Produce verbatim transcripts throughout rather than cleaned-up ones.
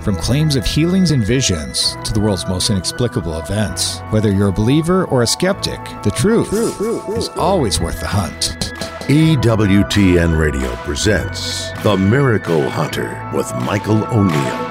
From claims of healings and visions to the world's most inexplicable events, whether you're a believer or a skeptic, the truth, truth, truth, truth is always worth the hunt. E W T N Radio presents The Miracle Hunter with Michael O'Neill.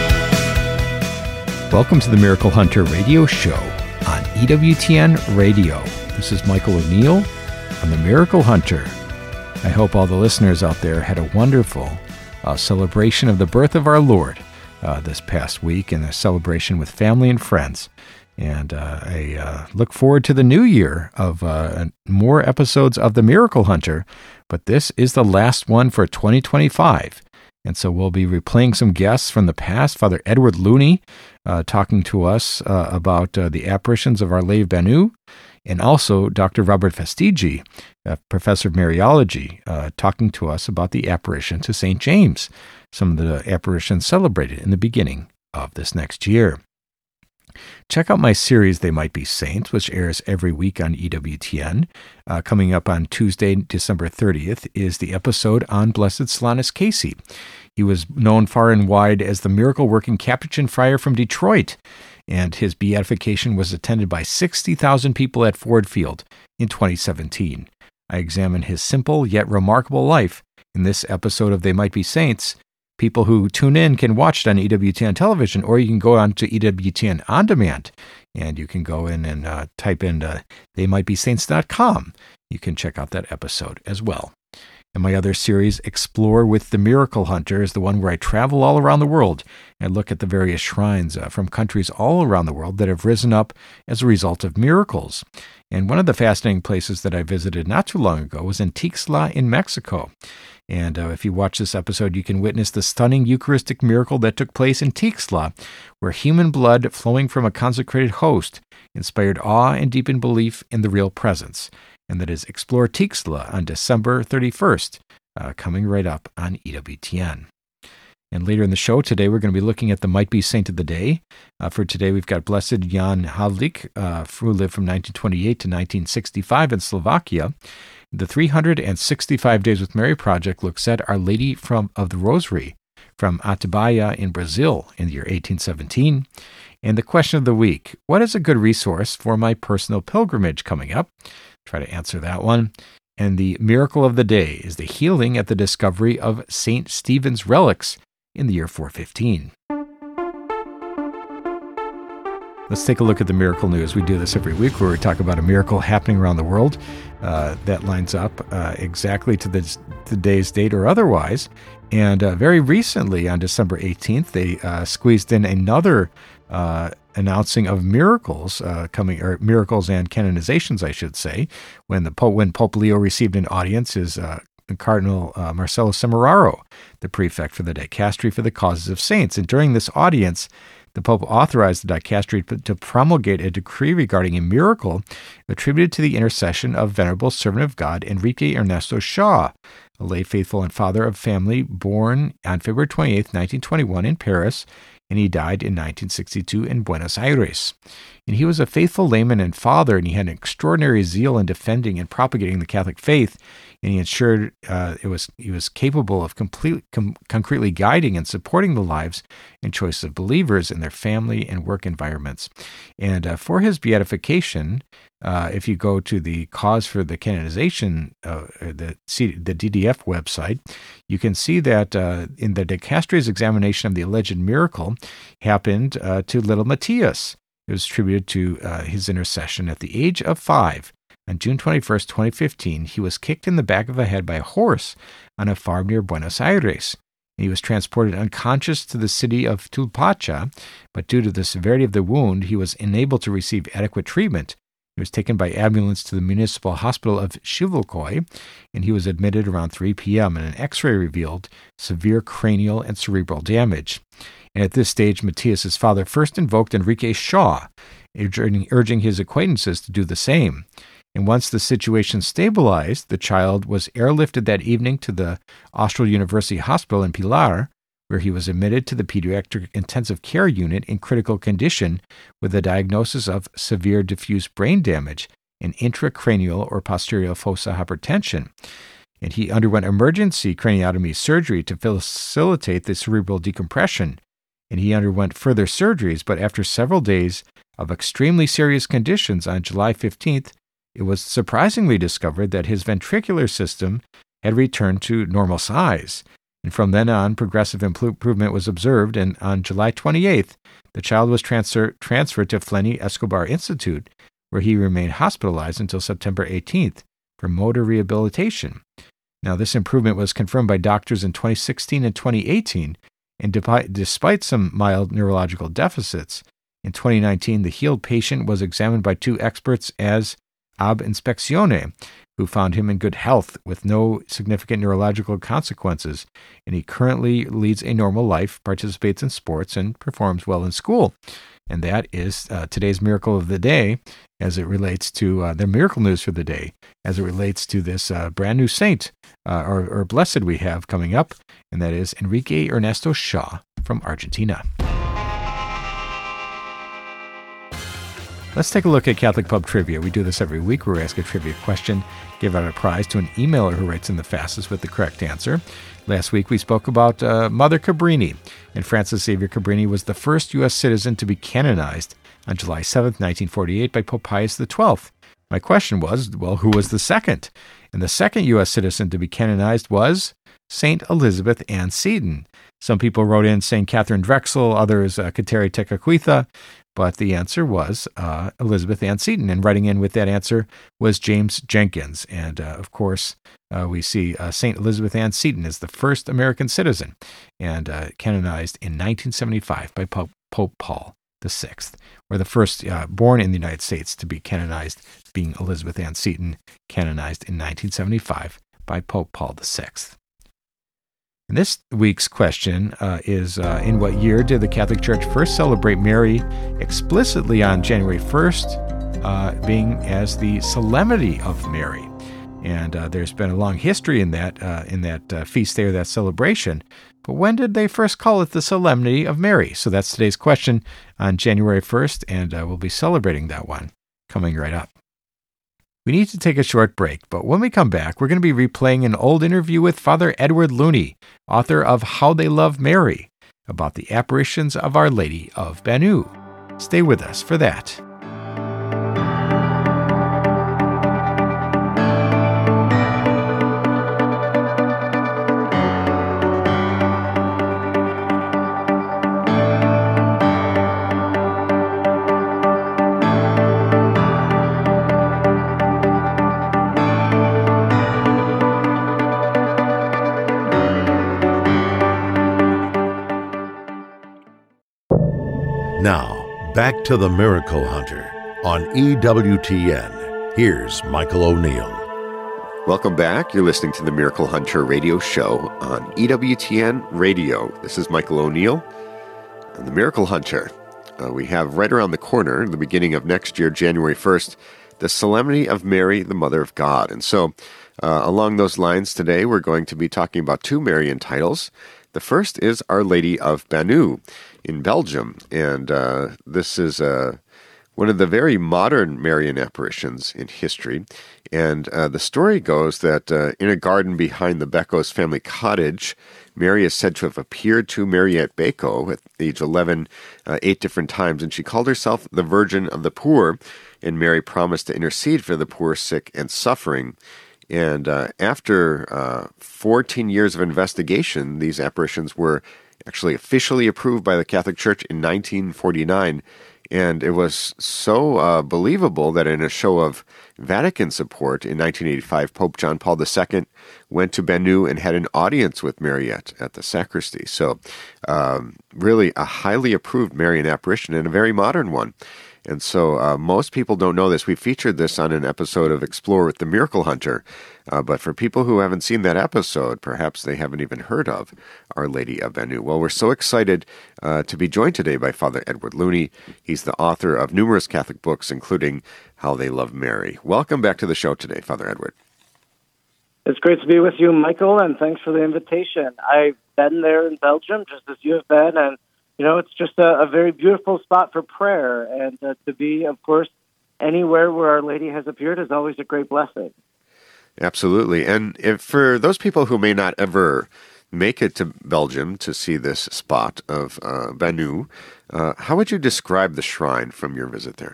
Welcome to the Miracle Hunter radio show on E W T N Radio. This is Michael O'Neill on The Miracle Hunter. I hope all the listeners out there had a wonderful uh, celebration of the birth of our Lord uh, this past week, and a celebration with family and friends. And uh, I uh, look forward to the new year of uh, more episodes of The Miracle Hunter, but this is the last one for twenty twenty-five. And so we'll be replaying some guests from the past. Father Edward Looney uh, talking to us uh, about uh, the apparitions of Our Lady of Banu, and also Doctor Robert Fastiggi, uh, professor of Mariology, uh, talking to us about the apparition to Saint James, some of the apparitions celebrated in the beginning of this next year. Check out my series, They Might Be Saints, which airs every week on E W T N. Uh, coming up on Tuesday, December thirtieth, is the episode on Blessed Solanus Casey. He was known far and wide as the miracle-working Capuchin friar from Detroit, and his beatification was attended by sixty thousand people at Ford Field in twenty seventeen. I examine his simple yet remarkable life in this episode of They Might Be Saints. People who tune in can watch it on E W T N television, or you can go on to E W T N On Demand, and you can go in and uh, type in uh, they might be saints dot com. You can check out that episode as well. And my other series, Explore with the Miracle Hunter, is the one where I travel all around the world and look at the various shrines uh, from countries all around the world that have risen up as a result of miracles. And one of the fascinating places that I visited not too long ago was in Tixla in Mexico. And uh, if you watch this episode, you can witness the stunning Eucharistic miracle that took place in Tixla, where human blood flowing from a consecrated host inspired awe and deepened belief in the real presence. And that is Explore Tixla on December thirty-first, uh, coming right up on E W T N. And later in the show today, we're going to be looking at the Might Be Saint of the Day. Uh, for today, we've got Blessed Jan Havlik, uh, who lived from nineteen twenty-eight to nineteen sixty-five in Slovakia. The three hundred sixty-five Days with Mary Project looks at Our Lady from of the Rosary from Atibaia in Brazil in the year eighteen seventeen. And the question of the week, what is a good resource for my personal pilgrimage coming up? Try to answer that one. And the miracle of the day is the healing at the discovery of Saint Stephen's relics in the year four fifteen. Let's take a look at the miracle news. We do this every week where we talk about a miracle happening around the world uh, that lines up uh, exactly to the, the day's date or otherwise. And uh, very recently, on December eighteenth, they uh, squeezed in another uh, announcing of miracles uh, coming, or miracles and canonizations, I should say, when the Pope, when Pope Leo received an audience, is uh, Cardinal uh, Marcello Semeraro, the prefect for the Dicastery for the Causes of Saints. And during this audience, the Pope authorized the Dicastery to promulgate a decree regarding a miracle attributed to the intercession of Venerable Servant of God Enrique Ernesto Shaw, a lay faithful and father of family born on February twenty-eighth, nineteen twenty-one in Paris, and he died in nineteen sixty-two in Buenos Aires. And he was a faithful layman and father, and he had an extraordinary zeal in defending and propagating the Catholic faith, and he ensured uh, it was he was capable of complete, com- concretely guiding and supporting the lives and choices of believers in their family and work environments. And uh, for his beatification, uh, if you go to the Cause for the Canonization, uh, the C- the D D F website, you can see that uh, in the Dicastery's examination of the alleged miracle happened uh, to little Matthias. It was attributed to uh, his intercession at the age of five. On June twenty-first, twenty fifteen, he was kicked in the back of the head by a horse on a farm near Buenos Aires. He was transported unconscious to the city of Tulpacha, but due to the severity of the wound, he was unable to receive adequate treatment. He was taken by ambulance to the municipal hospital of Chivilcoy, and he was admitted around three p.m., and an x-ray revealed severe cranial and cerebral damage. And at this stage, Matthias's father first invoked Enrique Shaw, urging, urging his acquaintances to do the same. And once the situation stabilized, the child was airlifted that evening to the Austral University Hospital in Pilar, where he was admitted to the pediatric intensive care unit in critical condition with a diagnosis of severe diffuse brain damage and intracranial or posterior fossa hypertension. And he underwent emergency craniotomy surgery to facilitate the cerebral decompression. and he underwent further surgeries, but after several days of extremely serious conditions on July fifteenth, it was surprisingly discovered that his ventricular system had returned to normal size. And from then on, progressive improvement was observed, and on July twenty-eighth, the child was transfer- transferred to Flenny Escobar Institute, where he remained hospitalized until September eighteenth for motor rehabilitation. Now, this improvement was confirmed by doctors in twenty sixteen and twenty eighteen, and de- despite some mild neurological deficits, in twenty nineteen, the healed patient was examined by two experts as ab inspectione, who found him in good health with no significant neurological consequences, and he currently leads a normal life, participates in sports, and performs well in school. And that is uh, today's miracle of the day as it relates to uh, the miracle news for the day, as it relates to this uh, brand new saint uh, or, or blessed we have coming up, and that is Enrique Ernesto Shaw from Argentina. Let's take a look at Catholic Pub Trivia. We do this every week where we ask a trivia question, give out a prize to an emailer who writes in the fastest with the correct answer. Last week we spoke about uh, Mother Cabrini, and Francis Xavier Cabrini was the first U S citizen to be canonized on July seventh, nineteen forty-eight by Pope Pius the twelfth. My question was, well, who was the second? And the second U S citizen to be canonized was Saint Elizabeth Ann Seton. Some people wrote in Saint Catherine Drexel, others uh, Kateri Tekakwitha, but the answer was uh, Elizabeth Ann Seton. And writing in with that answer was James Jenkins. And, uh, of course, uh, we see uh, Saint Elizabeth Ann Seton as the first American citizen and uh, canonized in nineteen seventy-five by Pope, Pope Paul the sixth, or the first uh, born in the United States to be canonized, being Elizabeth Ann Seton, canonized in nineteen seventy-five by Pope Paul the sixth. And this week's question uh, is, uh, in what year did the Catholic Church first celebrate Mary explicitly on January first, uh, being as the Solemnity of Mary? And uh, there's been a long history in that uh, in that uh, feast day or that celebration. But when did they first call it the Solemnity of Mary? So that's today's question on January first, and uh, we'll be celebrating that one coming right up. We need to take a short break, but when we come back, we're going to be replaying an old interview with Father Edward Looney, author of How They Love Mary, about the apparitions of Our Lady of Banu. Stay with us for that. Now, back to the Miracle Hunter on E W T N. Here's Michael O'Neill. Welcome back. You're listening to the Miracle Hunter radio show on E W T N Radio. This is Michael O'Neill and the Miracle Hunter. Uh, we have right around the corner, the beginning of next year, January first, the Solemnity of Mary, the Mother of God. And so, uh, along those lines today, we're going to be talking about two Marian titles. The first is Our Lady of Banu in Belgium, and uh, this is uh, one of the very modern Marian apparitions in history. And uh, the story goes that uh, in a garden behind the Beco's family cottage, Mary is said to have appeared to Mariette Beco at age eleven uh, eight different times, and she called herself the Virgin of the Poor, and Mary promised to intercede for the poor, sick, and suffering. And uh, after uh, fourteen years of investigation, these apparitions were actually officially approved by the Catholic Church in nineteen forty-nine. And it was so uh, believable that in a show of Vatican support in nineteen eighty-five, Pope John Paul the Second went to Banu and had an audience with Mariette at the sacristy. So um, really a highly approved Marian apparition and a very modern one. And so uh, most people don't know this. We featured this on an episode of Explore with the Miracle Hunter. Uh, but for people who haven't seen that episode, perhaps they haven't even heard of Our Lady of Banu. Well, we're so excited uh, to be joined today by Father Edward Looney. He's the author of numerous Catholic books, including How They Love Mary. Welcome back to the show today, Father Edward. It's great to be with you, Michael, and thanks for the invitation. I've been there in Belgium, just as you have been, and you know, it's just a, a very beautiful spot for prayer, and uh, to be, of course, anywhere where Our Lady has appeared is always a great blessing. Absolutely. And if, for those people who may not ever make it to Belgium to see this spot of uh, Banu. Uh, how would you describe the shrine from your visit there?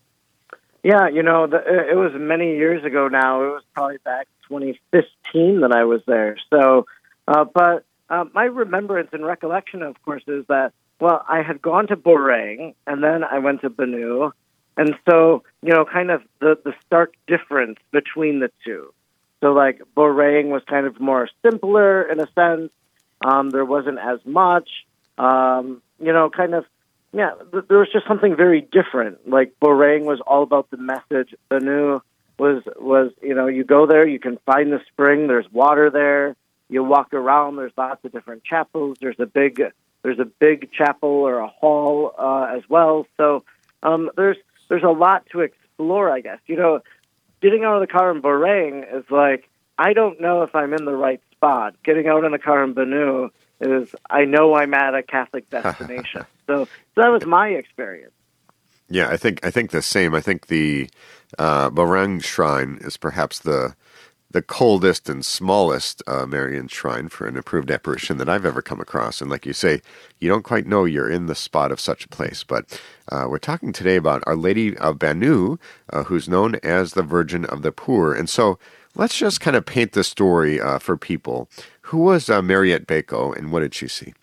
Yeah, you know, the, it was many years ago now. It was probably back twenty fifteen that I was there. So, uh, but uh, my remembrance and recollection, of course, is that, well, I had gone to Borang, and then I went to Banu. And so, you know, kind of the, the stark difference between the two. So, like, Borang was kind of more simpler in a sense. Um, there wasn't as much, um, you know, kind of, yeah, th- there was just something very different. Like, Borang was all about the message. Banu was, was, you know, you go there, you can find the spring, there's water there. You walk around, there's lots of different chapels. There's a big, there's a big chapel or a hall uh, as well. So um, there's there's a lot to explore, I guess. You know, getting out of the car in Borang is like, I don't know if I'm in the right spot. Getting out in the car in Banu is, I know I'm at a Catholic destination. so, so that was my experience. Yeah, I think I think the same. I think the uh, Borang Shrine is perhaps the the coldest and smallest uh, Marian shrine for an approved apparition that I've ever come across. And like you say, you don't quite know you're in the spot of such a place. But uh, we're talking today about Our Lady of Banu, uh, who's known as the Virgin of the Poor. And so let's just kind of paint the story uh, for people. Who was uh, Mariette Beko, and what did she see?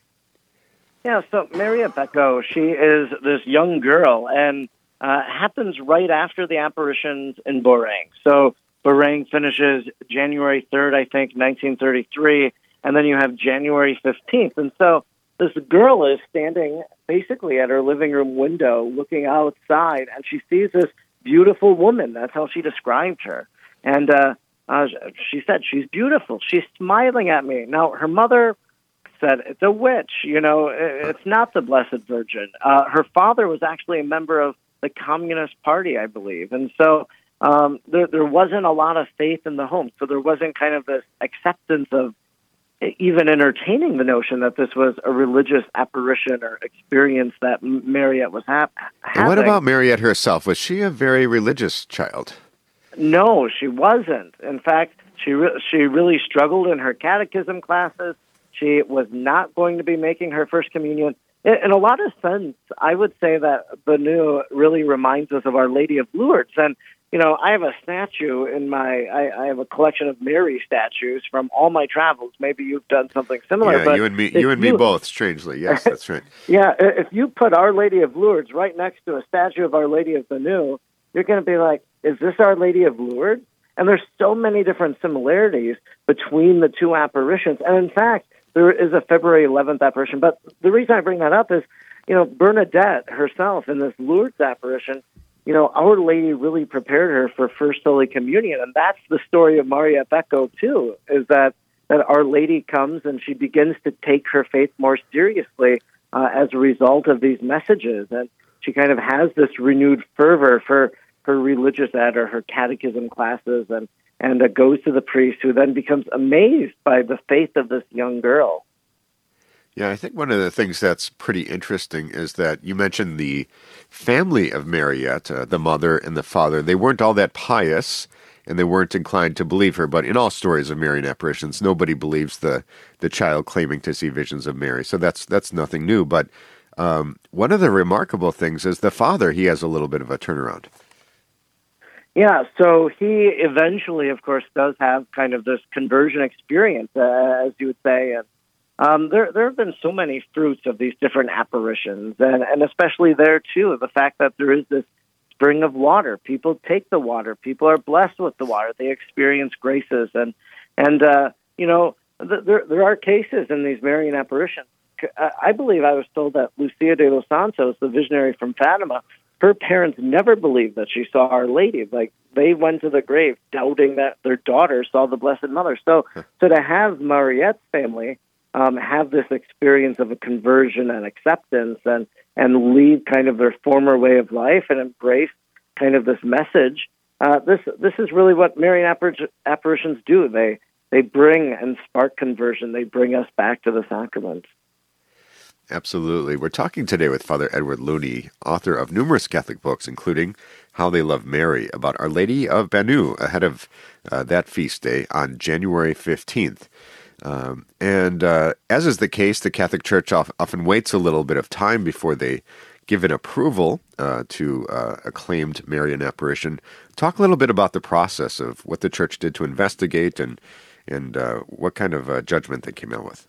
Yeah, so Mariette Beko, she is this young girl, and uh, happens right after the apparitions in Borang. So Borang finishes January third, I think, nineteen thirty-three, and then you have January fifteenth. And so this girl is standing basically at her living room window looking outside, and she sees this beautiful woman. That's how she described her. And uh, uh, she said, she's beautiful. She's smiling at me. Now, her mother said, it's a witch. You know, it's not the Blessed Virgin. Uh, her father was actually a member of the Communist Party, I believe. And so Um, there, there wasn't a lot of faith in the home, so there wasn't kind of this acceptance of even entertaining the notion that this was a religious apparition or experience that Mariette was ha- having. What about Mariette herself? Was she a very religious child? No, she wasn't. In fact, she re- she really struggled in her catechism classes. She was not going to be making her first communion. In, in a lot of sense, I would say that Banu really reminds us of Our Lady of Lourdes. And you know, I have a statue in my, I, I have a collection of Mary statues from all my travels. Maybe you've done something similar. Yeah, but you and me, you and you, me both, strangely. Yes, that's right. Yeah, if you put Our Lady of Lourdes right next to a statue of Our Lady of Banu, you're going to be like, is this Our Lady of Lourdes? And there's so many different similarities between the two apparitions. And in fact, there is a February eleventh apparition. But the reason I bring that up is, you know, Bernadette herself in this Lourdes apparition, you know, Our Lady really prepared her for First Holy Communion. And that's the story of Mariette Beko, too, is that, that Our Lady comes and she begins to take her faith more seriously uh, as a result of these messages. And she kind of has this renewed fervor for her religious ed or her catechism classes, and, and uh, goes to the priest, who then becomes amazed by the faith of this young girl. Yeah, I think one of the things that's pretty interesting is that you mentioned the family of Mariette, uh, the mother and the father. They weren't all that pious, and they weren't inclined to believe her. But in all stories of Marian apparitions, nobody believes the the child claiming to see visions of Mary. So that's that's nothing new. But um, one of the remarkable things is the father. He has a little bit of a turnaround. Yeah, so he eventually, of course, does have kind of this conversion experience, uh, as you would say, and Um, there, there have been so many fruits of these different apparitions, and, and especially there, too, the fact that there is this spring of water. People take the water. People are blessed with the water. They experience graces. And, and uh, you know, th- there, there are cases in these Marian apparitions. I believe I was told that Lucia de los Santos, the visionary from Fatima, her parents never believed that she saw Our Lady. Like, they went to the grave doubting that their daughter saw the Blessed Mother. So, so to have Mariette's family Um, have this experience of a conversion and acceptance, and, and leave kind of their former way of life and embrace kind of this message. Uh, this this is really what Marian appar- apparitions do. They they bring and spark conversion. They bring us back to the sacraments. Absolutely. We're talking today with Father Edward Looney, author of numerous Catholic books, including How They Love Mary, about Our Lady of Banu, ahead of uh, that feast day on January fifteenth. Um, and uh, as is the case, the Catholic Church of, often waits a little bit of time before they give an approval uh, to uh, a claimed Marian apparition. Talk a little bit about the process of what the Church did to investigate and and uh, what kind of uh, judgment they came out with.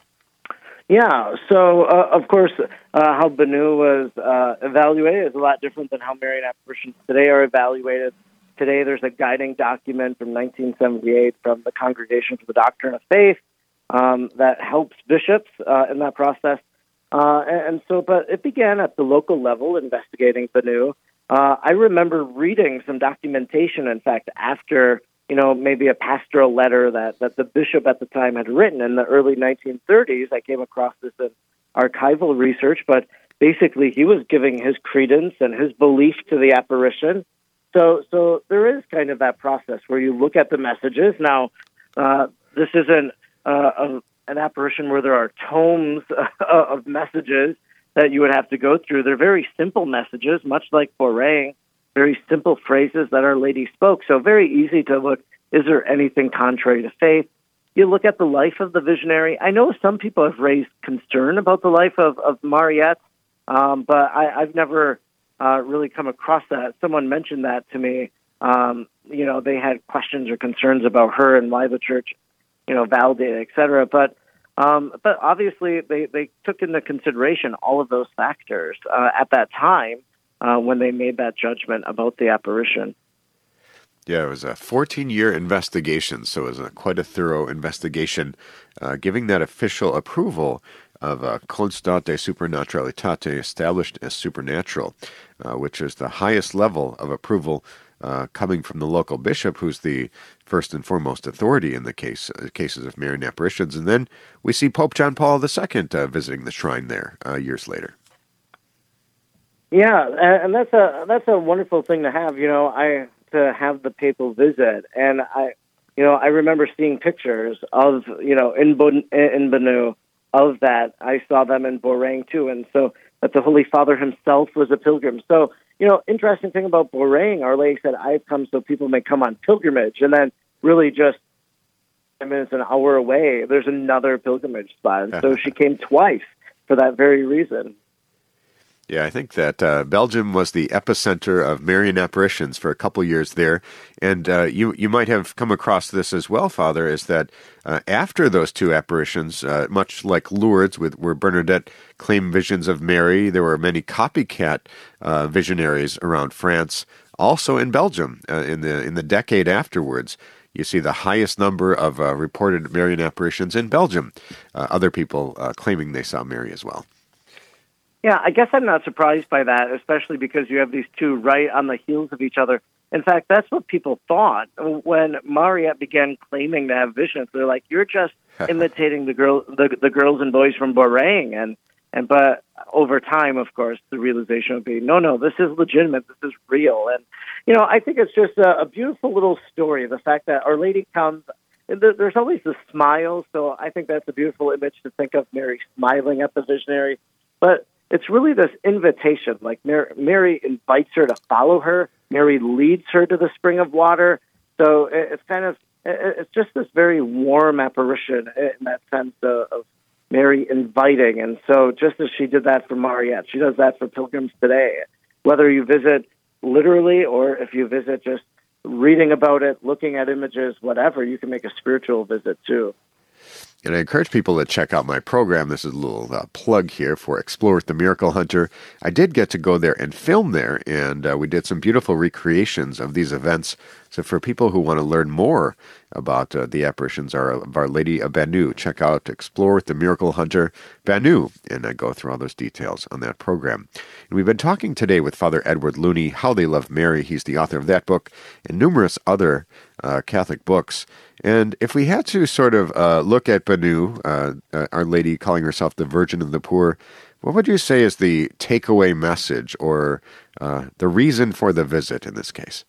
Yeah, so uh, of course, uh, how Banu was uh, evaluated is a lot different than how Marian apparitions today are evaluated. Today, there's a guiding document from nineteen seventy-eight from the Congregation for the Doctrine of Faith um, that helps bishops uh, in that process. Uh, and, and so, but it began at the local level, investigating Banu. Uh, I remember reading some documentation, in fact, after, you know, maybe a pastoral letter that, that the bishop at the time had written in the early nineteen thirties. I came across this in archival research, but basically he was giving his credence and his belief to the apparition. So, so there is kind of that process where you look at the messages. Now, uh, this isn't uh, a, an apparition where there are tomes of messages that you would have to go through. They're very simple messages, much like Borang, very simple phrases that Our Lady spoke. So very easy to look, is there anything contrary to faith? You look at the life of the visionary. I know some people have raised concern about the life of, of Mariette, um, but I, I've never... Uh, really come across that. Someone mentioned that to me. Um, you know, they had questions or concerns about her and why the church, you know, validated, et cetera. But, um, but obviously they, they took into consideration all of those factors uh, at that time uh, when they made that judgment about the apparition. Yeah, it was a fourteen-year investigation, so it was a, quite a thorough investigation, uh, giving that official approval of a constate supernaturalitate, established as supernatural, uh, which is the highest level of approval uh, coming from the local bishop, who's the first and foremost authority in the case uh, cases of Marian apparitions. And then we see Pope John Paul the Second uh, visiting the shrine there uh, years later. Yeah, and that's a that's a wonderful thing to have. You know, I to have the papal visit, and I, you know, I remember seeing pictures of you know in Bon, in Banu. Of that, I saw them in Borang too, and so that the Holy Father himself was a pilgrim. So, you know, interesting thing about Borang, Our Lady said, "I've come so people may come on pilgrimage," and then really just ten minutes, an hour away, there's another pilgrimage spot, and so she came twice for that very reason. Yeah, I think that uh, Belgium was the epicenter of Marian apparitions for a couple years there. And uh, you you might have come across this as well, Father, is that uh, after those two apparitions, uh, much like Lourdes, with, where Bernadette claimed visions of Mary, there were many copycat uh, visionaries around France, also in Belgium uh, in the in the decade afterwards. You see the highest number of uh, reported Marian apparitions in Belgium, uh, other people uh, claiming they saw Mary as well. Yeah, I guess I'm not surprised by that, especially because you have these two right on the heels of each other. In fact, that's what people thought when Mariette began claiming to have visions. They're like, "You're just imitating the girl, the, the girls and boys from Borang," and and but over time, of course, the realization would be, "No, no, this is legitimate. This is real." And you know, I think it's just a, a beautiful little story. The fact that Our Lady comes. There's always the smile, so I think that's a beautiful image to think of Mary smiling at the visionary, but. It's really this invitation, like Mary, Mary invites her to follow her. Mary leads her to the spring of water. So it's kind of, it's just this very warm apparition in that sense of, of Mary inviting. And so just as she did that for Mariette, she does that for pilgrims today. Whether you visit literally or if you visit just reading about it, looking at images, whatever, you can make a spiritual visit too. And I encourage people to check out my program. This is a little uh, plug here for Explore with the Miracle Hunter. I did get to go there and film there, and uh, we did some beautiful recreations of these events. So for people who want to learn more about uh, the apparitions of Our Lady of Banu, check out Explore with the Miracle Hunter Banu, and I go through all those details on that program. And we've been talking today with Father Edward Looney, How They Love Mary. He's the author of that book and numerous other uh, Catholic books. And if we had to sort of uh, look at Banu, uh, uh, Our Lady calling herself the Virgin of the Poor, what would you say is the takeaway message or uh, the reason for the visit in this case?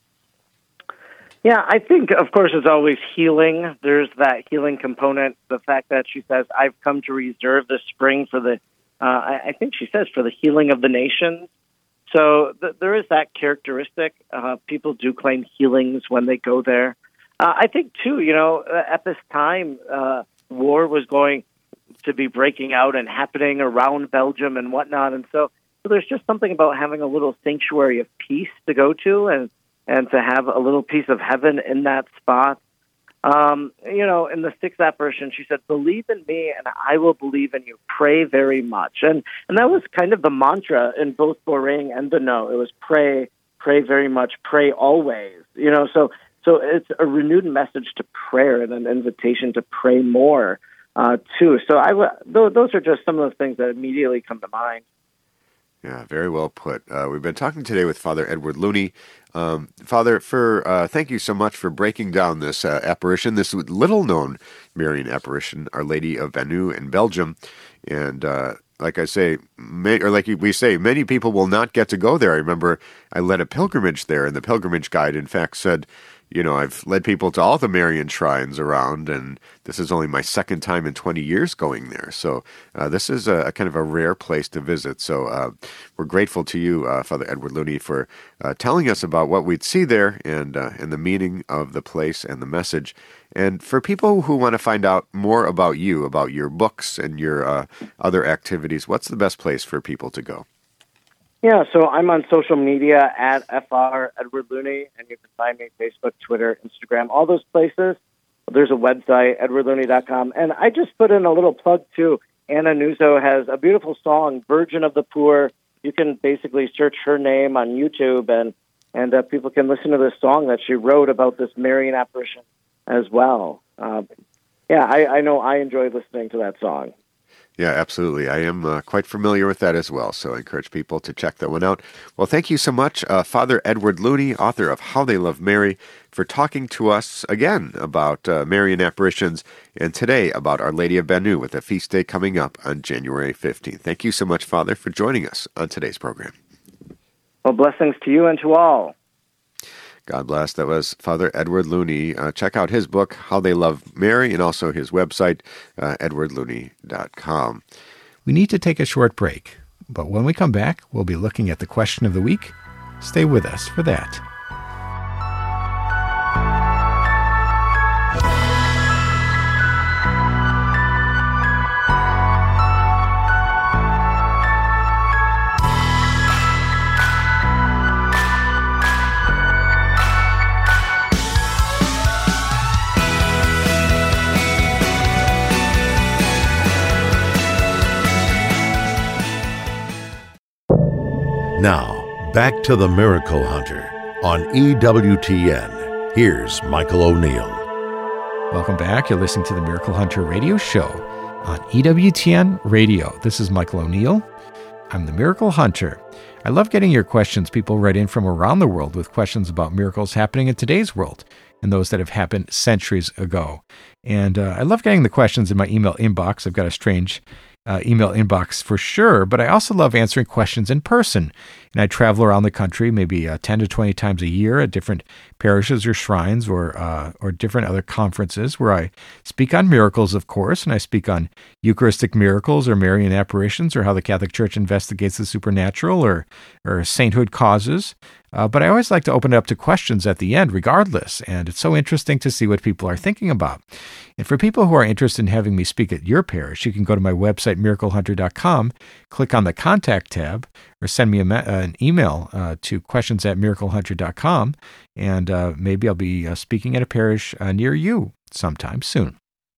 Yeah, I think, of course, it's always healing. There's that healing component. The fact that she says, I've come to reserve the spring for the, uh, I, I think she says, for the healing of the nations. So th- there is that characteristic. Uh, people do claim healings when they go there. Uh, I think, too, you know, at this time, uh, war was going to be breaking out and happening around Belgium and whatnot. And so, so there's just something about having a little sanctuary of peace to go to and, and to have a little piece of heaven in that spot. Um, you know, in the sixth apparition, she said, "Believe in me and I will believe in you. Pray very much." And and that was kind of the mantra in both Boring and Bonneau. It was pray, pray very much, pray always. You know, so so it's a renewed message to prayer and an invitation to pray more, uh, too. So I w- th- those are just some of the things that immediately come to mind. Yeah, very well put. Uh, we've been talking today with Father Edward Looney. Um, Father, for uh, thank you so much for breaking down this uh, apparition, this little-known Marian apparition, Our Lady of Banu in Belgium. And uh, like I say, may, or like we say, many people will not get to go there. I remember I led a pilgrimage there, and the pilgrimage guide, in fact, said, you know, I've led people to all the Marian shrines around, and this is only my second time in twenty years going there. So uh, this is a, a kind of a rare place to visit. So uh, we're grateful to you, uh, Father Edward Looney, for uh, telling us about what we'd see there and, uh, and the meaning of the place and the message. And for people who want to find out more about you, about your books and your uh, other activities, what's the best place for people to go? Yeah, so I'm on social media at F R Edward Looney, and you can find me Facebook, Twitter, Instagram, all those places. There's a website, edward looney dot com. And I just put in a little plug, too. Anna Nuzzo has a beautiful song, Virgin of the Poor. You can basically search her name on YouTube, and, and uh, people can listen to this song that she wrote about this Marian apparition as well. Uh, yeah, I, I know I enjoy listening to that song. Yeah, absolutely. I am uh, quite familiar with that as well, so I encourage people to check that one out. Well, thank you so much, uh, Father Edward Looney, author of How They Love Mary, for talking to us again about uh, Marian apparitions, and today about Our Lady of Banu with a feast day coming up on January fifteenth. Thank you so much, Father, for joining us on today's program. Well, blessings to you and to all. God bless. That was Father Edward Looney. Uh, check out his book, How They Love Mary, and also his website, uh, edward looney dot com. We need to take a short break, but when we come back, we'll be looking at the question of the week. Stay with us for that. Now, back to the Miracle Hunter on E W T N. Here's Michael O'Neill. Welcome back. You're listening to the Miracle Hunter radio show on E W T N Radio. This is Michael O'Neill. I'm the Miracle Hunter. I love getting your questions. People write in from around the world with questions about miracles happening in today's world and those that have happened centuries ago. And uh, I love getting the questions in my email inbox. I've got a strange Uh, email inbox for sure, but I also love answering questions in person. And I travel around the country maybe uh, ten to twenty times a year at different parishes or shrines or uh, or different other conferences where I speak on miracles, of course, and I speak on Eucharistic miracles or Marian apparitions or how the Catholic Church investigates the supernatural or, or sainthood causes. Uh, but I always like to open it up to questions at the end regardless, and it's so interesting to see what people are thinking about. And for people who are interested in having me speak at your parish, you can go to my website, miracle hunter dot com, click on the Contact tab, or send me a, uh, an email uh, to questions at miracle hunter dot com, and uh, maybe I'll be uh, speaking at a parish uh, near you sometime soon.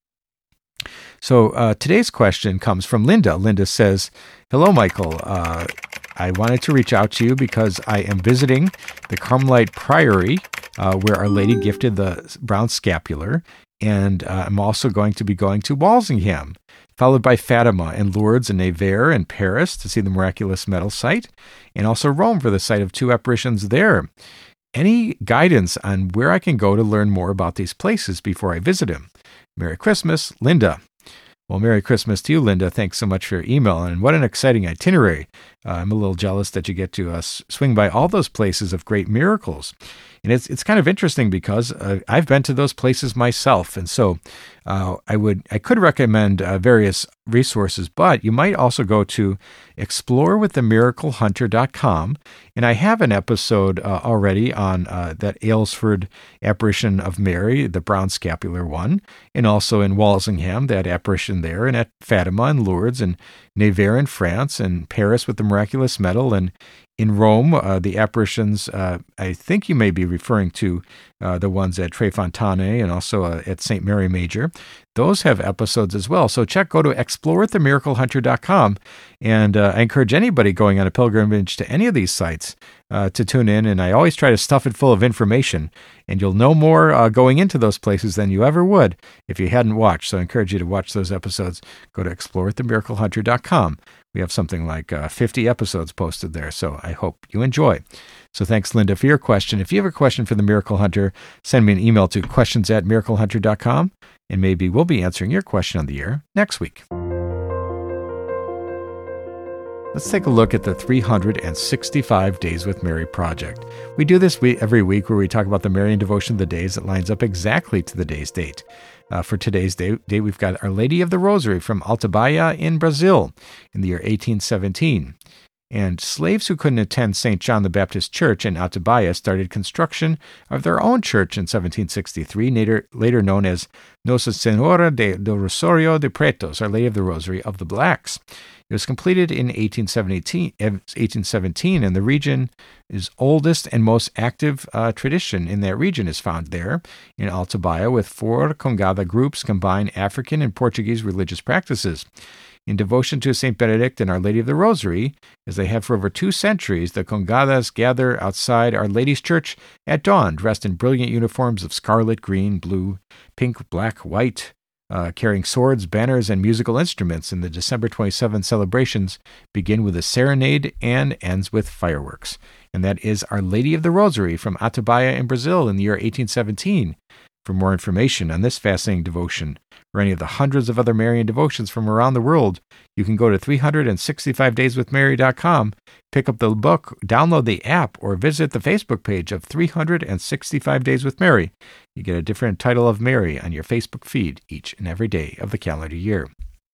So uh, today's question comes from Linda. Linda says, "Hello, Michael. Uh, I wanted to reach out to you because I am visiting the Carmelite Priory uh, where Our Lady gifted the brown scapular, and uh, I'm also going to be going to Walsingham, followed by Fatima and Lourdes and Nevers and Paris to see the miraculous medal site, and also Rome for the site of two apparitions there. Any guidance on where I can go to learn more about these places before I visit him? Merry Christmas, Linda." Well, Merry Christmas to you, Linda. Thanks so much for your email, and what an exciting itinerary. Uh, I'm a little jealous that you get to uh, swing by all those places of great miracles. And it's it's kind of interesting because uh, I've been to those places myself, and so uh, I would I could recommend uh, various resources, but you might also go to explore with the miracle hunter dot com, and I have an episode uh, already on uh, that Aylesford apparition of Mary, the brown scapular one, and also in Walsingham, that apparition there, and at Fatima and Lourdes, and Nevers in France, and Paris with the miraculous medal, and in Rome, uh, the apparitions, uh, I think you may be referring to uh, the ones at Tre Fontane and also uh, at Saint Mary Major. Those have episodes as well. So check, go to explore with the miracle hunter dot com, and uh, I encourage anybody going on a pilgrimage to any of these sites uh, to tune in, and I always try to stuff it full of information, and you'll know more uh, going into those places than you ever would if you hadn't watched. So I encourage you to watch those episodes. Go to explore with the miracle hunter dot com. We have something like uh, fifty episodes posted there, so I hope you enjoy. So thanks, Linda, for your question. If you have a question for the Miracle Hunter, send me an email to questions at miracle hunter dot com, and maybe we'll be answering your question on the air next week. Let's take a look at the three hundred sixty-five Days with Mary project. We do this week, every week where we talk about the Marian devotion of the days that lines up exactly to the day's date. Uh, for today's day, day, we've got Our Lady of the Rosary from Atibaia in Brazil in the year eighteen seventeen. And slaves who couldn't attend Saint John the Baptist Church in Atibaia started construction of their own church in seventeen sixty-three, later, later known as Nossa Senhora de, do Rosario de Pretos, Our Lady of the Rosary of the Blacks. It was completed in eighteen seventeen, and the region's oldest and most active uh, tradition in that region is found there in Atibaia, with four Congada groups combine African and Portuguese religious practices. In devotion to Saint Benedict and Our Lady of the Rosary, as they have for over two centuries, the Congadas gather outside Our Lady's Church at dawn, dressed in brilliant uniforms of scarlet, green, blue, pink, black, white, Uh, carrying swords, banners, and musical instruments, and the December twenty-seventh celebrations begin with a serenade and ends with fireworks. And that is Our Lady of the Rosary from Atibaia in Brazil in the year eighteen seventeen. For more information on this fascinating devotion, or any of the hundreds of other Marian devotions from around the world, you can go to three hundred sixty-five days with mary dot com, pick up the book, download the app, or visit the Facebook page of three hundred sixty-five Days with Mary. You get a different title of Mary on your Facebook feed each and every day of the calendar year.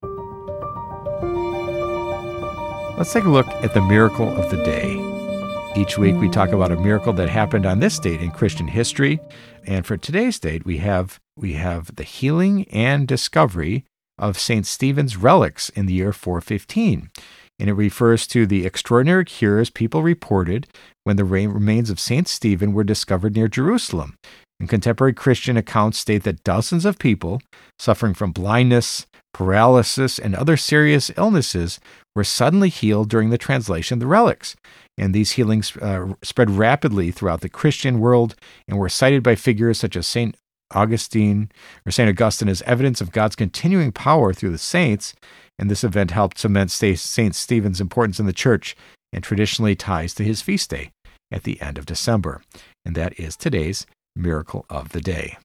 Let's take a look at the miracle of the day. Each week we talk about a miracle that happened on this date in Christian history. And for today's date, we have we have the healing and discovery of Saint Stephen's relics in the year four fifteen. And it refers to the extraordinary cures people reported when the remains of Saint Stephen were discovered near Jerusalem. And contemporary Christian accounts state that dozens of people suffering from blindness, paralysis, and other serious illnesses were suddenly healed during the translation of the relics. And these healings uh, spread rapidly throughout the Christian world and were cited by figures such as Saint Augustine or Saint Augustine as evidence of God's continuing power through the saints. And this event helped cement Saint Stephen's importance in the church and traditionally ties to his feast day at the end of December. And that is today's Miracle of the Day.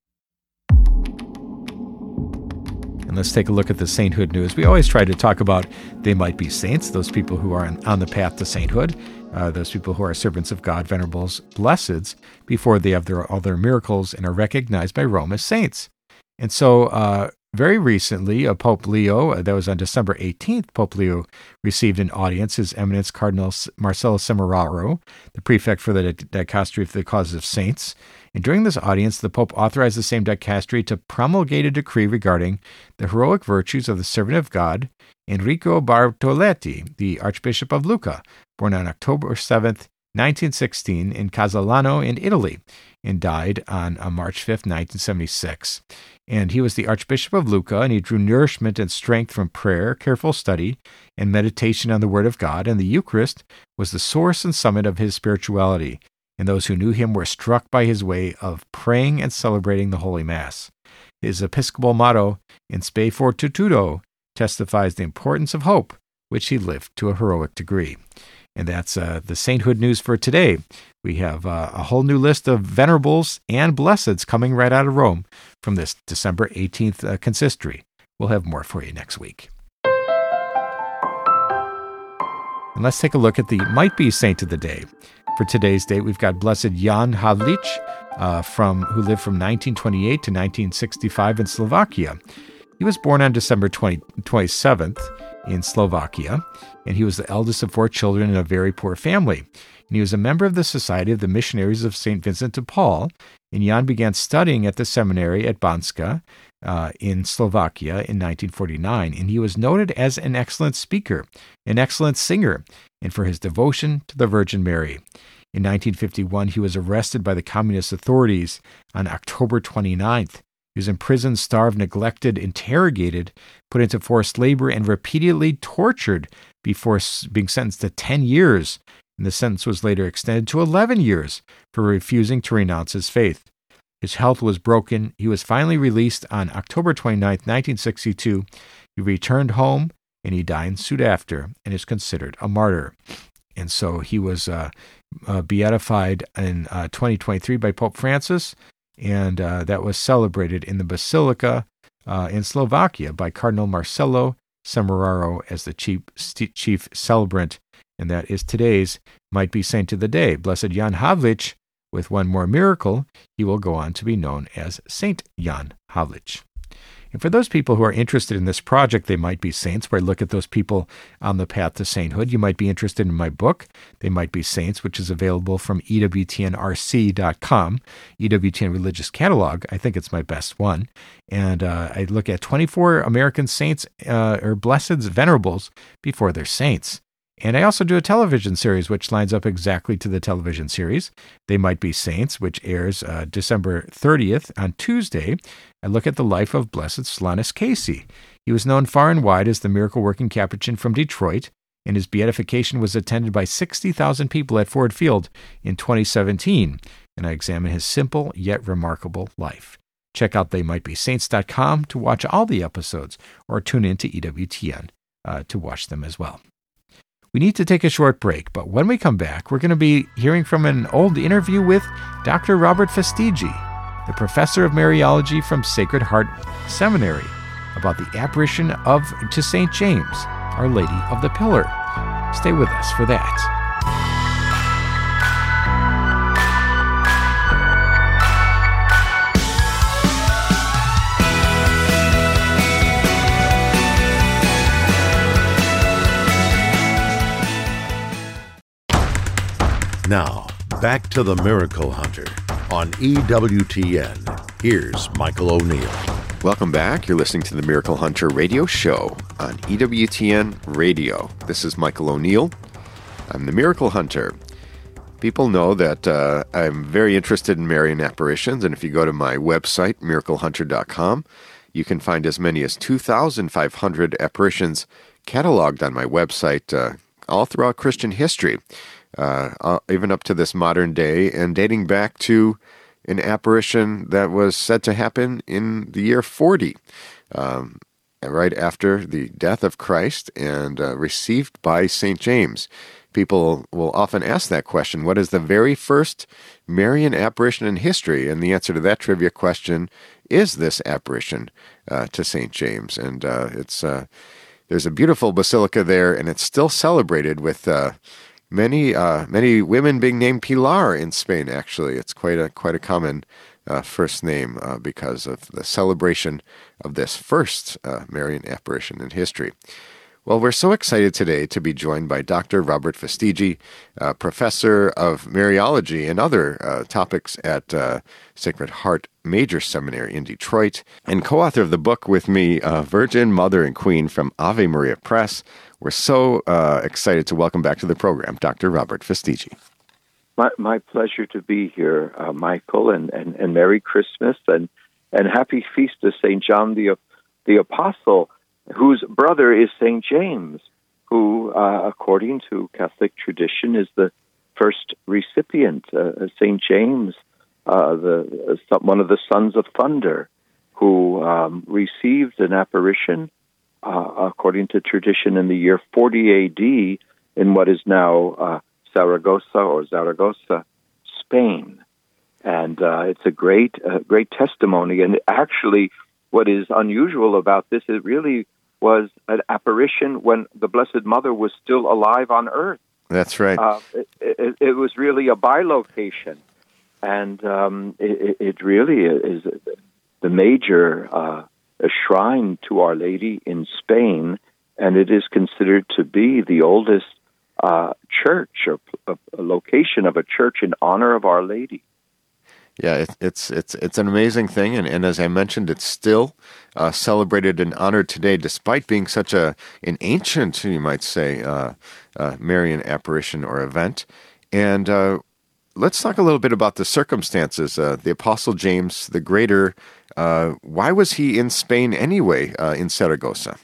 And let's take a look at the sainthood news. We always try to talk about they might be saints, those people who are on the path to sainthood, uh, those people who are servants of God, venerables, blesseds, before they have their, all their miracles and are recognized by Rome as saints. And so uh, very recently, uh, Pope Leo, uh, that was on December eighteenth, Pope Leo received an audience, His Eminence Cardinal Marcello Semeraro, the prefect for the Dicastery for the Causes of Saints. And during this audience, the Pope authorized the same dicastery to promulgate a decree regarding the heroic virtues of the servant of God, Enrico Bartoletti, the Archbishop of Lucca, born on October seventh, nineteen sixteen, in Casalano in Italy, and died on uh, March fifth, nineteen seventy-six. And he was the Archbishop of Lucca, and he drew nourishment and strength from prayer, careful study, and meditation on the Word of God, and the Eucharist was the source and summit of his spirituality. And those who knew him were struck by his way of praying and celebrating the Holy Mass. His episcopal motto, In Spe Fortitudo, testifies the importance of hope, which he lived to a heroic degree. And that's uh, the sainthood news for today. We have uh, a whole new list of venerables and blesseds coming right out of Rome from this December eighteenth uh, consistory. We'll have more for you next week. And let's take a look at the might-be saint of the day. For today's date, we've got Blessed Jan Hadlich, uh, from who lived from nineteen twenty-eight to nineteen sixty-five in Slovakia. He was born on December twenty-seventh in Slovakia, and he was the eldest of four children in a very poor family. And he was a member of the Society of the Missionaries of Saint Vincent de Paul, and Jan began studying at the seminary at Banska uh, in Slovakia in nineteen forty-nine, and he was noted as an excellent speaker, an excellent singer, and for his devotion to the Virgin Mary. In nineteen fifty-one, he was arrested by the communist authorities on October twenty-ninth. He was imprisoned, starved, neglected, interrogated, put into forced labor, and repeatedly tortured before being sentenced to ten years. And the sentence was later extended to eleven years for refusing to renounce his faith. His health was broken. He was finally released on October twenty-ninth, nineteen sixty-two. He returned home, and he died soon after and is considered a martyr. And so he was uh, uh, beatified in uh, twenty twenty-three by Pope Francis, and uh, that was celebrated in the Basilica uh, in Slovakia by Cardinal Marcelo Semeraro as the chief, chief celebrant, and that is today's might be saint of the day. Blessed Jan Havlich, with one more miracle, he will go on to be known as Saint Jan Havlich. And for those people who are interested in this project, They Might Be Saints, where I look at those people on the path to sainthood, you might be interested in my book, They Might Be Saints, which is available from E W T N R C dot com, E W T N Religious Catalog. I think it's my best one. And uh, I look at twenty-four American saints uh, or blesseds, venerables, before they're saints. And I also do a television series which lines up exactly to the television series, They Might Be Saints, which airs uh, December thirtieth on Tuesday. I look at the life of Blessed Solanus Casey. He was known far and wide as the miracle-working Capuchin from Detroit, and his beatification was attended by sixty thousand people at Ford Field in twenty seventeen. And I examine his simple yet remarkable life. Check out they might be saints dot com to watch all the episodes, or tune in to E W T N uh, to watch them as well. We need to take a short break, but when we come back, we're going to be hearing from an old interview with Doctor Robert Fastiggi, the professor of Mariology from Sacred Heart Seminary, about the apparition of to Saint James, Our Lady of the Pillar. Stay with us for that. Now, back to the Miracle Hunter on E W T N. Here's Michael O'Neill. Welcome back. You're listening to the Miracle Hunter radio show on E W T N Radio. This is Michael O'Neill. I'm the Miracle Hunter. People know that uh, I'm very interested in Marian apparitions, and if you go to my website, miracle hunter dot com, you can find as many as two thousand five hundred apparitions cataloged on my website uh, all throughout Christian history. Uh, uh, even up to this modern day, and dating back to an apparition that was said to happen in the year forty, um, right after the death of Christ, and uh, received by Saint James. People will often ask that question, what is the very first Marian apparition in history? And the answer to that trivia question is this apparition uh, to Saint James. And uh, it's uh, there's a beautiful basilica there, and it's still celebrated with Uh, Many uh, many women being named Pilar in Spain. Actually, it's quite a quite a common uh, first name uh, because of the celebration of this first uh, Marian apparition in history. Well, we're so excited today to be joined by Doctor Robert Fastiggi, uh, professor of Mariology and other uh, topics at uh, Sacred Heart Major Seminary in Detroit, and co-author of the book with me, uh, Virgin, Mother, and Queen from Ave Maria Press. We're so uh, excited to welcome back to the program Doctor Robert Fastiggi. My, my pleasure to be here, uh, Michael, and, and, and Merry Christmas, and, and Happy Feast of Saint John the, the Apostle, whose brother is Saint James, who, uh, according to Catholic tradition, is the first recipient. Uh, Saint James, uh, the uh, one of the sons of thunder, who um, received an apparition, uh, according to tradition, in the year forty A D in what is now uh, Zaragoza or Zaragoza, Spain. And uh, it's a great, uh, great testimony. And actually, what is unusual about this, it really was an apparition when the Blessed Mother was still alive on earth. That's right. Uh, it, it, it was really a bilocation. And um, it, it really is the major uh, a shrine to Our Lady in Spain, and it is considered to be the oldest uh, church, or a, a location of a church in honor of Our Lady. Yeah, it, it's it's it's an amazing thing, and, and as I mentioned, it's still uh, celebrated and honored today, despite being such a an ancient, you might say, uh, uh, Marian apparition or event. And uh, let's talk a little bit about the circumstances. Uh, the Apostle James the Greater, uh, why was he in Spain anyway, uh, in Saragossa?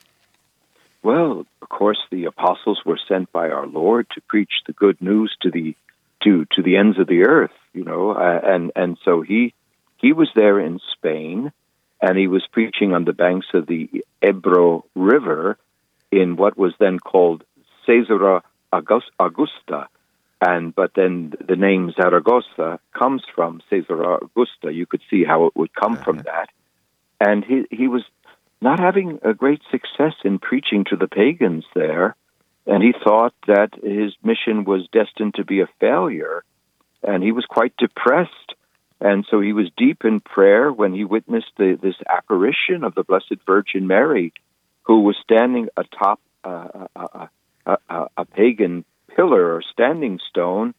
Well, of course, the apostles were sent by our Lord to preach the good news to the to to the ends of the earth, you know, uh, and and so he he was there in Spain, and he was preaching on the banks of the Ebro River in what was then called Caesarea Augusta, and but then the name Zaragoza comes from Caesarea Augusta. You could see how it would come uh-huh. from that, and he he was not having a great success in preaching to the pagans there. And he thought that his mission was destined to be a failure, and he was quite depressed. And so he was deep in prayer when he witnessed the, this apparition of the Blessed Virgin Mary, who was standing atop uh, a, a, a, a pagan pillar or standing stone,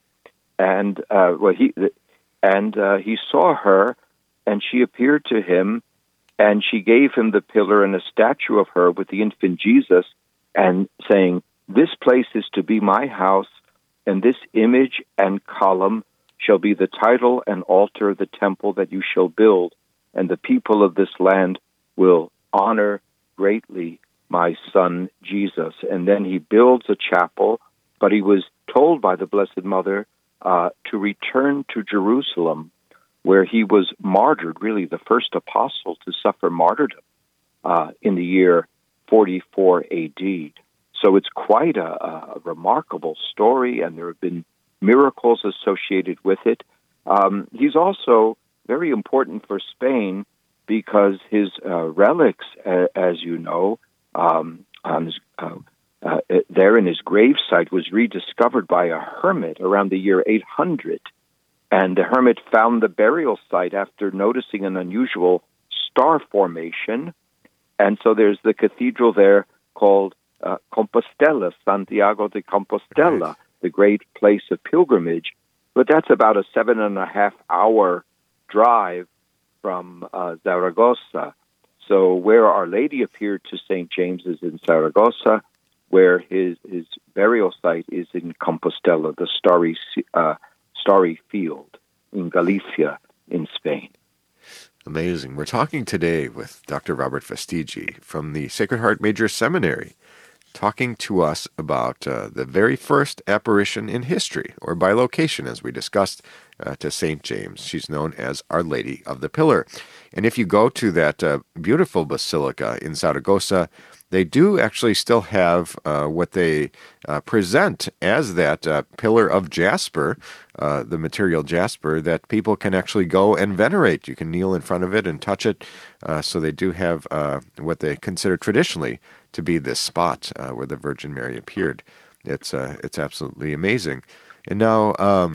and uh, well, he and uh, he saw her, and she appeared to him, and she gave him the pillar and a statue of her with the infant Jesus, and saying, "This place is to be my house, and this image and column shall be the title and altar of the temple that you shall build, and the people of this land will honor greatly my son Jesus." And then he builds a chapel, but he was told by the Blessed Mother uh, to return to Jerusalem, where he was martyred, really the first apostle to suffer martyrdom uh, in the year forty-four A D. So it's quite a, a remarkable story, and there have been miracles associated with it. Um, he's also very important for Spain because his uh, relics, uh, as you know, um, on his, uh, uh, there in his gravesite was rediscovered by a hermit around the year eight hundred. And the hermit found the burial site after noticing an unusual star formation. And so there's the cathedral there called Uh, Compostela, Santiago de Compostela, right. The great place of pilgrimage. But that's about a seven and a half hour drive from uh, Zaragoza. So where Our Lady appeared to Saint James is in Zaragoza, where his his burial site is in Compostela, the starry, uh, starry field in Galicia in Spain. Amazing. We're talking today with Doctor Robert Vestigi from the Sacred Heart Major Seminary, talking to us about uh, the very first apparition in history, or by location, as we discussed, uh, to Saint James. She's known as Our Lady of the Pillar. And if you go to that uh, beautiful basilica in Zaragoza, they do actually still have uh, what they uh, present as that uh, pillar of jasper, uh, the material jasper, that people can actually go and venerate. You can kneel in front of it and touch it. Uh, so they do have uh, what they consider traditionally to be this spot uh, where the Virgin Mary appeared. It's uh, it's absolutely amazing. And now um,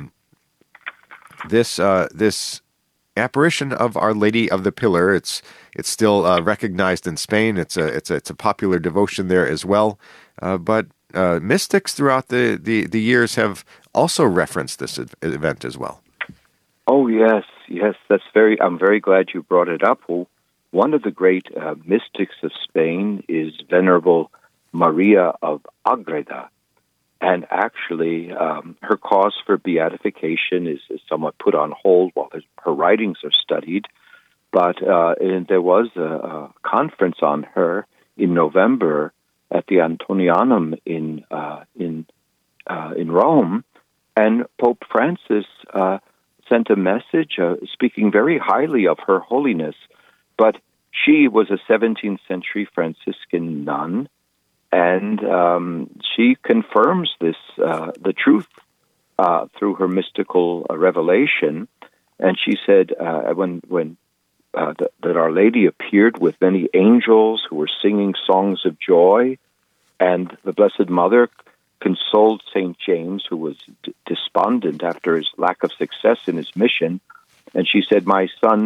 this uh, this apparition of Our Lady of the Pillar, it's it's still uh, recognized in Spain. It's a it's a, it's a popular devotion there as well. Uh, but uh, mystics throughout the, the, the years have also referenced this event as well. Oh yes, yes, that's very. I'm very glad you brought it up. Well, one of the great uh, mystics of Spain is Venerable Maria of Agreda. And actually, um, her cause for beatification is, is somewhat put on hold while her writings are studied. But uh, and there was a, a conference on her in November at the Antonianum in uh, in uh, in Rome, and Pope Francis uh, sent a message uh, speaking very highly of her holiness. But she was a seventeenth century Franciscan nun, and um, she confirms this uh, the truth uh, through her mystical uh, revelation. And she said uh, when when uh, th- that Our Lady appeared with many angels who were singing songs of joy, and the Blessed Mother consoled Saint James, who was d- despondent after his lack of success in his mission. And she said, "My son,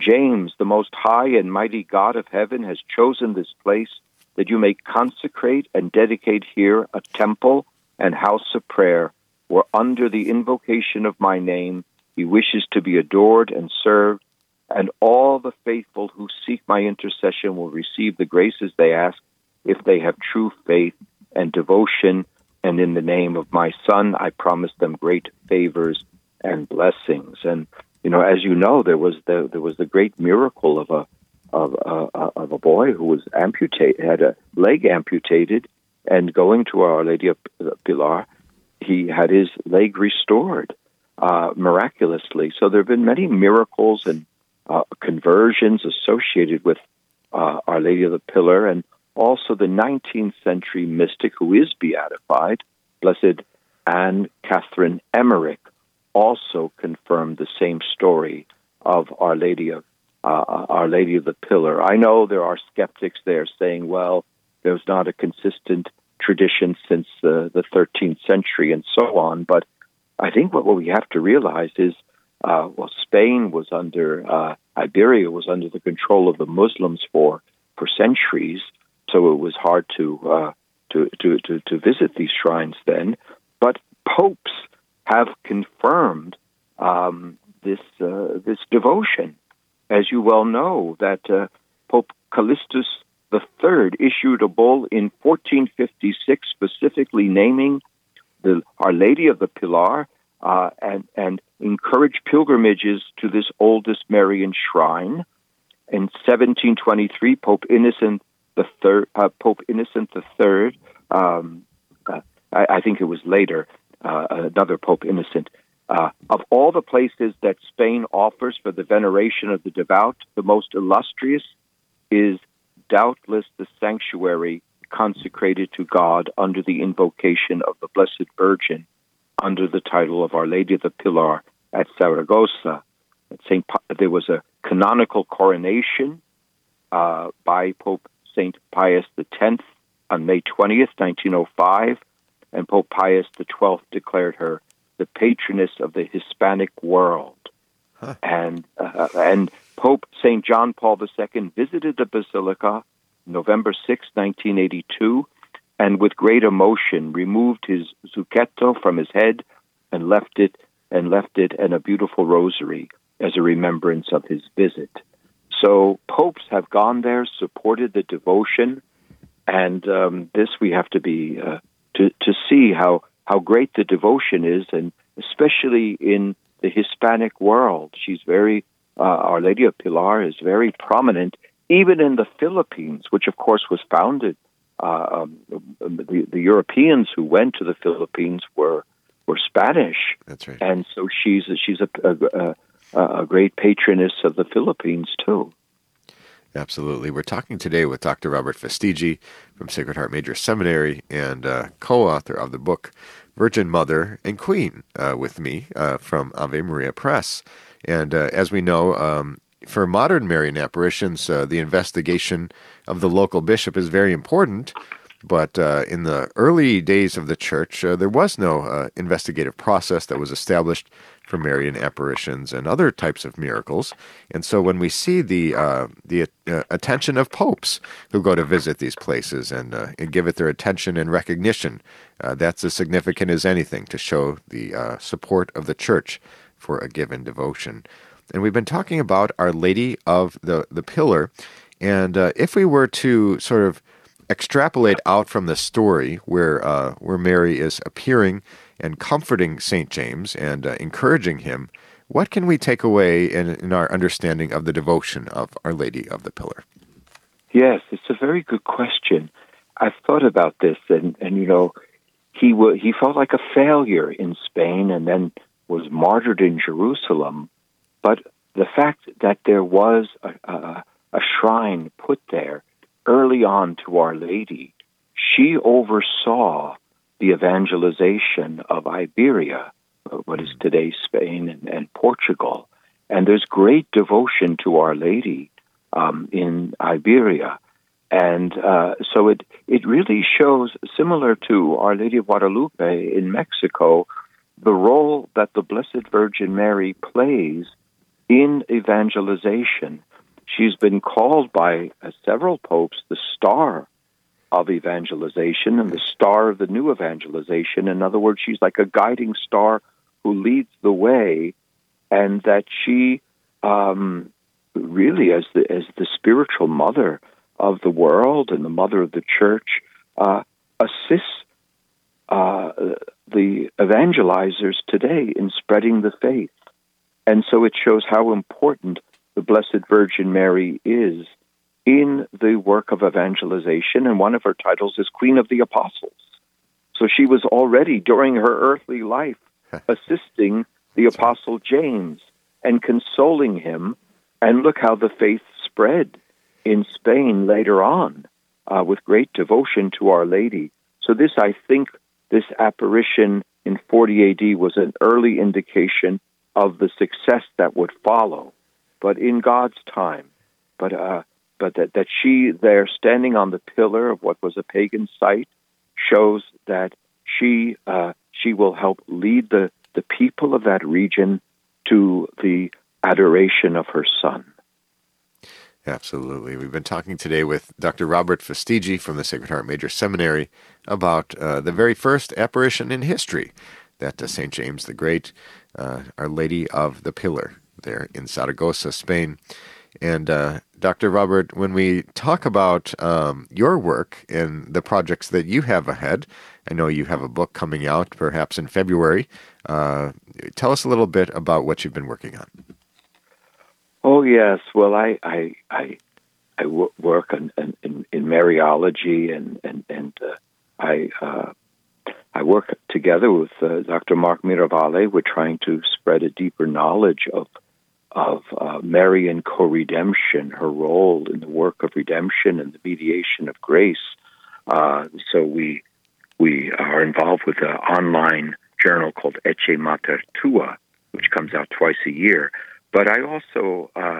James, the most high and mighty God of heaven, has chosen this place that you may consecrate and dedicate here a temple and house of prayer, where under the invocation of my name he wishes to be adored and served, and all the faithful who seek my intercession will receive the graces they ask if they have true faith and devotion, and in the name of my Son I promise them great favors and blessings. And you know, as you know, there was the there was the great miracle of a of a, of a boy who was amputated, had a leg amputated, and going to Our Lady of Pilar, he had his leg restored uh, miraculously. So there have been many miracles and uh, conversions associated with uh, Our Lady of the Pillar, and also the nineteenth century mystic who is beatified, Blessed Anne Catherine Emmerich, also confirmed the same story of Our Lady of uh, Our Lady of the Pillar. I know there are skeptics there saying, well, there's not a consistent tradition since uh, the thirteenth century and so on, but I think what, what we have to realize is, uh, well, Spain was under, uh, Iberia was under the control of the Muslims for, for centuries, so it was hard to, uh, to, to, to, to visit these shrines then, but popes have confirmed um, this uh, this devotion. As you well know, that uh, Pope Callistus the Third issued a bull in fourteen fifty-six specifically naming the Our Lady of the Pilar uh, and, and encouraged pilgrimages to this oldest Marian shrine. In seventeen twenty-three, Pope Innocent the Third, uh, Pope Innocent the Third, um, uh, I, I think it was later, Uh, another Pope Innocent, uh, of all the places that Spain offers for the veneration of the devout, the most illustrious is doubtless the sanctuary consecrated to God under the invocation of the Blessed Virgin, under the title of Our Lady of the Pilar at Saragossa. At Saint Pa- there was a canonical coronation uh, by Pope Saint Pius the Tenth on May twentieth, nineteen oh five, and Pope Pius the Twelfth declared her the patroness of the Hispanic world. Huh. And uh, and Pope Saint John Paul the Second visited the Basilica November sixth, nineteen eighty-two, and with great emotion removed his zucchetto from his head and left it and left it in a beautiful rosary as a remembrance of his visit. So popes have gone there, supported the devotion, and um, this we have to be uh, to to see how how great the devotion is, and especially in the Hispanic world. She's very uh, Our Lady of Pilar is very prominent, even in the Philippines, which of course was founded. Uh, um, the, the Europeans who went to the Philippines were were Spanish. That's right. And so she's she's a, a, a, a great patroness of the Philippines too. Absolutely. We're talking today with Doctor Robert Fastiggi from Sacred Heart Major Seminary and uh, co-author of the book Virgin Mother and Queen uh, with me uh, from Ave Maria Press. And uh, as we know, um, for modern Marian apparitions, uh, the investigation of the local bishop is very important. But uh, in the early days of the church, uh, there was no uh, investigative process that was established for Marian apparitions and other types of miracles. And so when we see the uh, the uh, attention of popes who go to visit these places and, uh, and give it their attention and recognition, uh, that's as significant as anything to show the uh, support of the church for a given devotion. And we've been talking about Our Lady of the, the Pillar. And uh, if we were to sort of extrapolate out from the story where uh, where Mary is appearing and comforting Saint James and uh, encouraging him, what can we take away in, in our understanding of the devotion of Our Lady of the Pillar? Yes, it's a very good question. I've thought about this, and, and you know, he w- he felt like a failure in Spain and then was martyred in Jerusalem. But the fact that there was a, a, a shrine put there early on to Our Lady, she oversaw the evangelization of Iberia, what is today Spain and, and Portugal. And there's great devotion to Our Lady um, in Iberia. And uh, so it, it really shows, similar to Our Lady of Guadalupe in Mexico, the role that the Blessed Virgin Mary plays in evangelization. She's been called by uh, several popes the star of evangelization and the star of the new evangelization. In other words, she's like a guiding star who leads the way, and that she um, really, as the as the spiritual mother of the world and the mother of the church, uh, assists uh, the evangelizers today in spreading the faith. And so it shows how important the Blessed Virgin Mary is in the work of evangelization, and one of her titles is Queen of the Apostles. So she was already, during her earthly life, assisting the Apostle James and consoling him, and look how the faith spread in Spain later on uh, with great devotion to Our Lady. So this, I think, this apparition in forty A D was an early indication of the success that would follow, but in God's time. But uh, but that, that she there standing on the pillar of what was a pagan site shows that she uh, she will help lead the, the people of that region to the adoration of her Son. Absolutely. We've been talking today with Doctor Robert Fastiggi from the Sacred Heart Major Seminary about uh, the very first apparition in history, that uh, Saint James the Great, uh, Our Lady of the Pillar, there in Zaragoza, Spain. And uh, Doctor Robert, when we talk about um, your work and the projects that you have ahead, I know you have a book coming out perhaps in February. Uh, tell us a little bit about what you've been working on. Oh yes, well I I I, I w- work in, in, in Mariology, and and and uh, I uh, I work together with uh, Doctor Mark Miravalle. We're trying to spread a deeper knowledge of of uh, Marian co-redemption, her role in the work of redemption and the mediation of grace. Uh, so we we are involved with an online journal called Ecce Mater Tua, which comes out twice a year. But I also uh,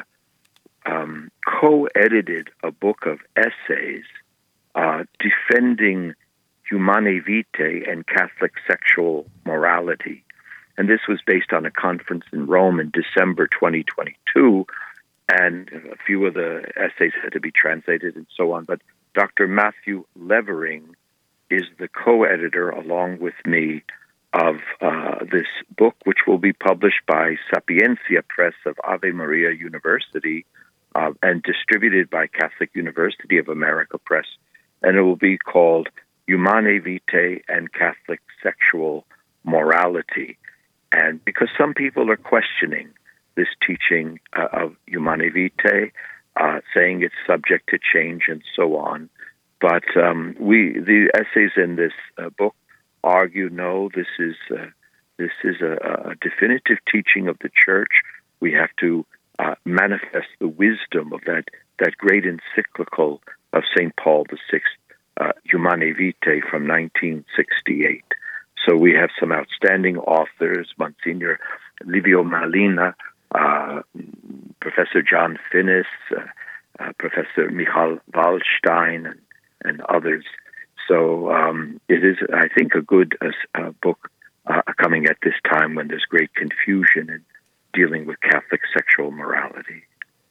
um, co-edited a book of essays uh, defending humane vitae and Catholic sexual morality. And this was based on a conference in Rome in December twenty twenty-two, and a few of the essays had to be translated and so on. But Doctor Matthew Levering is the co-editor, along with me, of uh, this book, which will be published by Sapiencia Press of Ave Maria University uh, and distributed by Catholic University of America Press. And it will be called Humane Vitae and Catholic Sexual Morality. And because some people are questioning this teaching uh, of Humane Vitae, uh, saying it's subject to change and so on. But um, we, the essays in this uh, book argue, no, this is uh, this is a, a definitive teaching of the Church. We have to uh, manifest the wisdom of that that great encyclical of Saint Paul the Sixth, uh, Humane Vitae, from nineteen sixty-eight. So we have some outstanding authors: Monsignor Livio Malina, uh, Professor John Finnis, uh, uh, Professor Michal Wallstein, and, and others. So um, it is, I think, a good uh, uh, book uh, coming at this time when there's great confusion in dealing with Catholic sexual morality.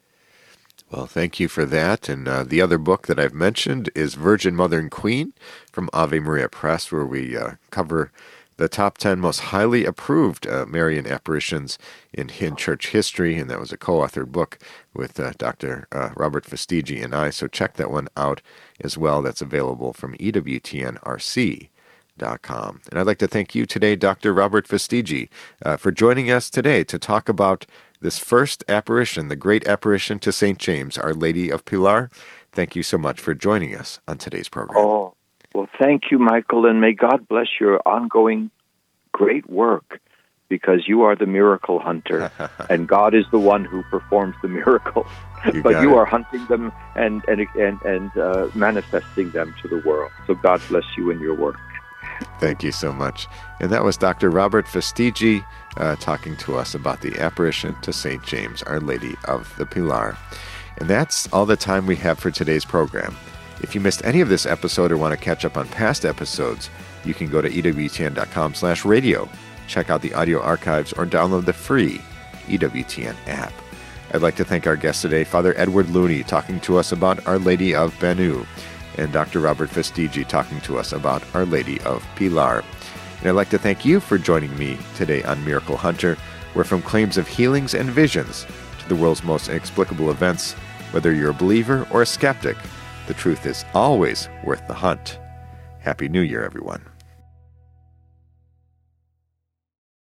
Well, thank you for that. And uh, the other book that I've mentioned is Virgin Mother and Queen from Ave Maria Press, where we uh, cover the top ten most highly approved uh, Marian apparitions in, in church history, and that was a co-authored book with uh, Doctor Uh, Robert Fastiggi and I, so check that one out as well. That's available from E W T N R C dot com. And I'd like to thank you today, Doctor Robert Fastiggi, uh, for joining us today to talk about this first apparition, the great apparition to Saint James, Our Lady of Pilar. Thank you so much for joining us on today's program. Oh, well, thank you, Michael, and may God bless your ongoing great work, because you are the miracle hunter, and God is the one who performs the miracles. You but you it. are hunting them and and and, and uh, manifesting them to the world. So God bless you in your work. Thank you so much. And that was Doctor Robert Fastiggi uh, talking to us about the apparition to Saint James, Our Lady of the Pilar. And that's all the time we have for today's program. If you missed any of this episode or want to catch up on past episodes, you can go to E W T N dot com slash radio, check out the audio archives, or download the free E W T N app. I'd like to thank our guest today, Father Edward Looney, talking to us about Our Lady of Benu, and Doctor Robert Festigi talking to us about Our Lady of Pilar. And I'd like to thank you for joining me today on Miracle Hunter, where from claims of healings and visions to the world's most inexplicable events, whether you're a believer or a skeptic, the truth is always worth the hunt. Happy New Year, everyone.